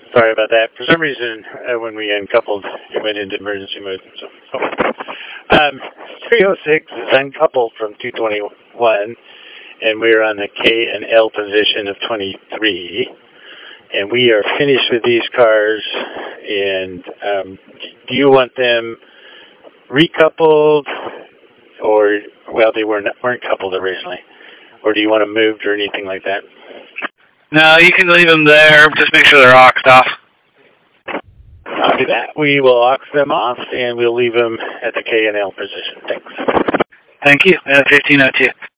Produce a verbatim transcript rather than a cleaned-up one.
Sorry about that. For some reason, uh, when we uncoupled, it went into emergency mode. So, oh. um, three oh six is uncoupled from two twenty-one, and we're on the K and L position of twenty-three. And we are finished with these cars. And um, do you want them recoupled, or well, they weren't weren't coupled originally, or do you want them moved or anything like that? No, you can leave them there. Just make sure they're auxed off. After that, we will aux them off, and we'll leave them at the K and L position. Thanks. Thank you. Uh, fifteen oh two.